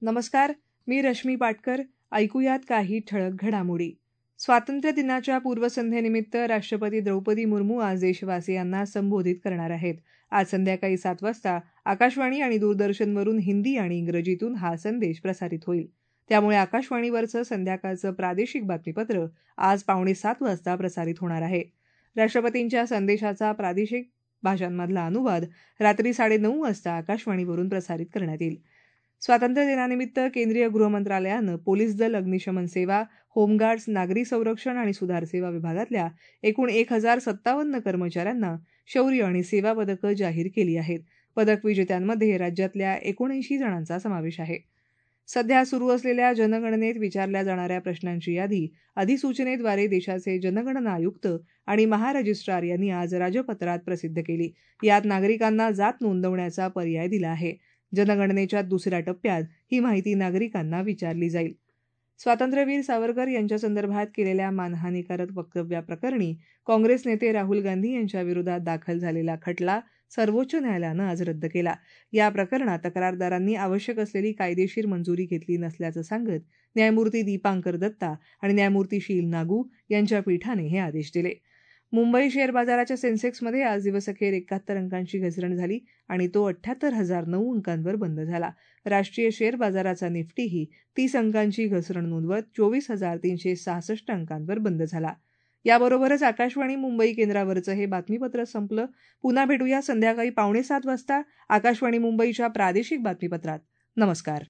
नमस्कार, मी रश्मी पाटकर. ऐकूयात काही ठळक घडामोडी. स्वातंत्र्य दिनाच्या पूर्वसंध्येनिमित्त राष्ट्रपती द्रौपदी मुर्मू आज देशवासियांना संबोधित करणार आहेत. आज संध्याकाळी 7 वाजता आकाशवाणी आणि दूरदर्शनवरून हिंदी आणि इंग्रजीतून हा संदेश प्रसारित होईल. त्यामुळे आकाशवाणीवरचं संध्याकाळचं प्रादेशिक बातमीपत्र आज 6:45 वाजता प्रसारित होणार आहे. राष्ट्रपतींच्या संदेशाचा प्रादेशिक भाषांमधला अनुवाद रात्री 9:30 वाजता आकाशवाणीवरून प्रसारित करण्यात येईल. स्वातंत्र्य दिनानिमित्त केंद्रीय गृहमंत्रालयानं पोलीस दल, अग्निशमन सेवा, होमगार्ड्स, नागरी संरक्षण आणि सुधार सेवा विभागातल्या एकूण 1057 कर्मचाऱ्यांना शौर्य आणि सेवा पदकं जाहीर केली आहेत. पदक विजेत्यांमध्ये राज्यातल्या 79 जणांचा समावेश आहे. सध्या सुरू असलेल्या जनगणनेत विचारल्या जाणाऱ्या प्रश्नांची यादी अधिसूचनेद्वारे देशाचे जनगणना आयुक्त आणि महारजिस्ट्रार यांनी आज राजपत्रात प्रसिद्ध केली. यात नागरिकांना जात नोंदवण्याचा पर्याय दिला आहे. जनगणनेच्या दुसऱ्या टप्प्यात ही माहिती नागरिकांना विचारली जाईल. स्वातंत्र्यवीर सावरकर यांच्यासंदर्भात केलेल्या मानहानीकारक वक्तव्याप्रकरणी काँग्रेस नेते राहुल गांधी यांच्या विरोधात दाखल झालेला खटला सर्वोच्च न्यायालयानं आज रद्द केला. या प्रकरणात तक्रारदारांनी आवश्यक असलेली कायदेशीर मंजुरी घेतली नसल्याचं सांगत न्यायमूर्ती दीपांकर दत्ता आणि न्यायमूर्ती शील नागू यांच्या पीठाने हे आदेश दिले. मुंबई शेअर बाजाराच्या सेन्सेक्समध्ये आज दिवसअखेर 71 अंकांची घसरण झाली आणि तो 78,009 अंकांवर बंद झाला. राष्ट्रीय शेअर बाजाराचा निफ्टीही 30 अंकांची घसरण नोंदवत 24,366 अंकांवर बंद झाला. याबरोबरच आकाशवाणी मुंबई केंद्रावरचं हे बातमीपत्र संपलं. पुन्हा भेटूया संध्याकाळी 6:45 वाजता आकाशवाणी मुंबईच्या प्रादेशिक बातमीपत्रात. नमस्कार.